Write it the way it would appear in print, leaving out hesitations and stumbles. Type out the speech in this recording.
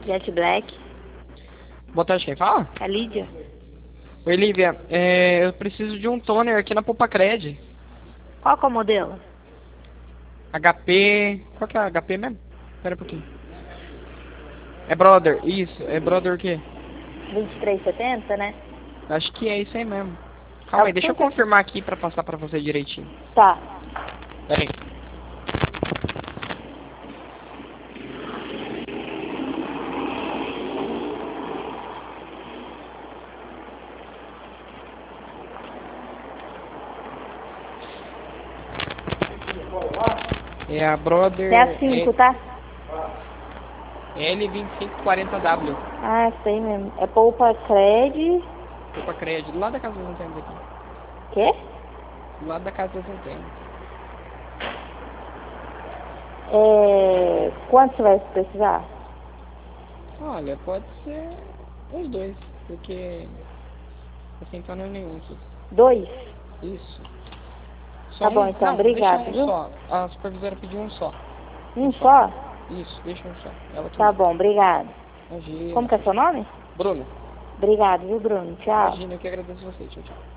Jet Black. Boa tarde, quem fala? É a Lídia. Oi, Lívia. Eu preciso de um toner aqui na Popacred. Qual que é o modelo? HP... Qual que é a HP mesmo? Espera um pouquinho. É Brother, isso. É Brother o quê? 2370, né? Acho que é isso aí mesmo. É Calma o aí, que deixa eu você... confirmar aqui pra passar pra você direitinho. Tá. Pera aí. É a Brother... É a 5, tá? L2540W. Ah, sei mesmo. É Poupa Cred. Popacred, do lado da casa das antenas aqui. Quê? Do lado da casa das antenas. Quanto você vai precisar? Olha, pode ser os dois, porque assim então não é nenhum aqui. 2? Isso. Só Tá bom, um? então. Não, deixa Obrigado, um viu? só. A supervisora pediu um só. Um Um só. só? Isso, deixa um só. Ela que Tá manda. bom, obrigado. Imagina, Como que é tchau, seu tchau. nome? Bruno, Obrigado, viu, Bruno? Tchau. imagina, eu que agradeço você. Tchau, tchau.